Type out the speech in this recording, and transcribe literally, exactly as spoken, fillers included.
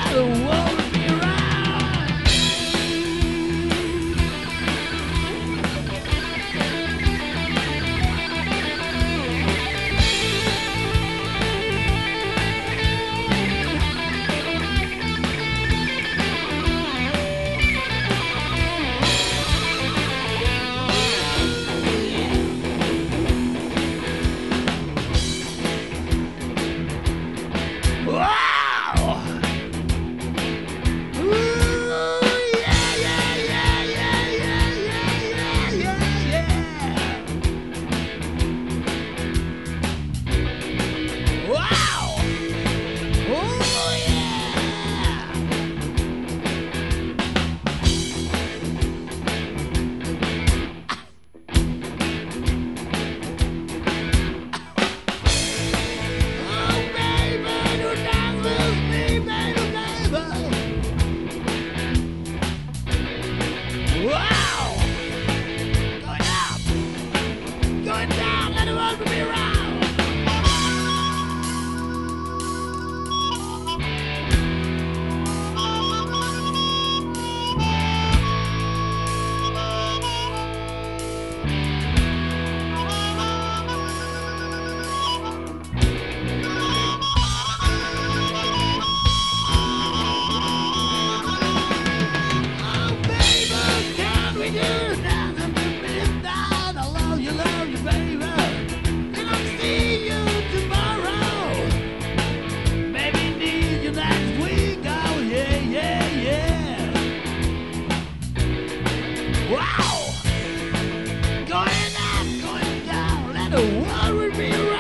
the world would be right. Wow! Ooh, yeah, yeah, yeah, yeah, yeah, yeah, yeah, yeah, yeah. Wow! Oh, yeah! Oh, baby, do not lose me, baby, baby. Wow! Going up, going down, let the world be round. Oh, baby, can we do nothing but live down? I love you, love you, baby. And I'll see you tomorrow. Maybe need you next week. Oh, yeah, yeah, yeah. Wow! Going up, going down, let the world be right.